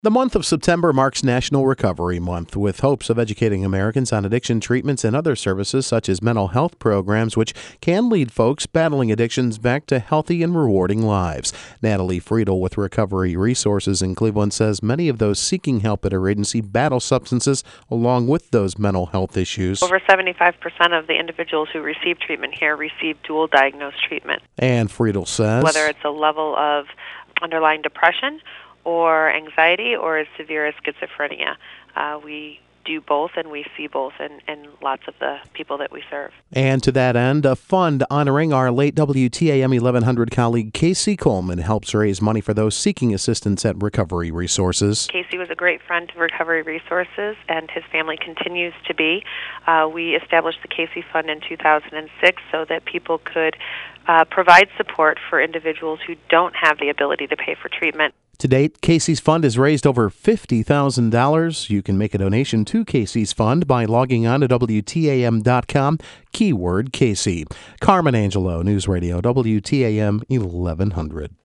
The month of September marks National Recovery Month, with hopes of educating Americans on addiction treatments and other services such as mental health programs, which can lead folks battling addictions back to healthy and rewarding lives. Natalie Friedel with Recovery Resources in Cleveland says many of those seeking help at her agency battle substances along with those mental health issues. Over 75% of the individuals who receive treatment here receive dual diagnosed treatment. And Friedel says, whether it's a level of underlying depression or anxiety or as severe as schizophrenia. We do both, and we see both in lots of the people that we serve. And to that end, a fund honoring our late WTAM 1100 colleague Casey Coleman helps raise money for those seeking assistance at Recovery Resources. Casey was a great friend to Recovery Resources, and his family continues to be. We established the Casey Fund in 2006 so that people could provide support for individuals who don't have the ability to pay for treatment. To date, Casey's Fund has raised over $50,000. You can make a donation to Casey's Fund by logging on to WTAM.com, keyword Casey. Carmen Angelo, News Radio, WTAM 1100.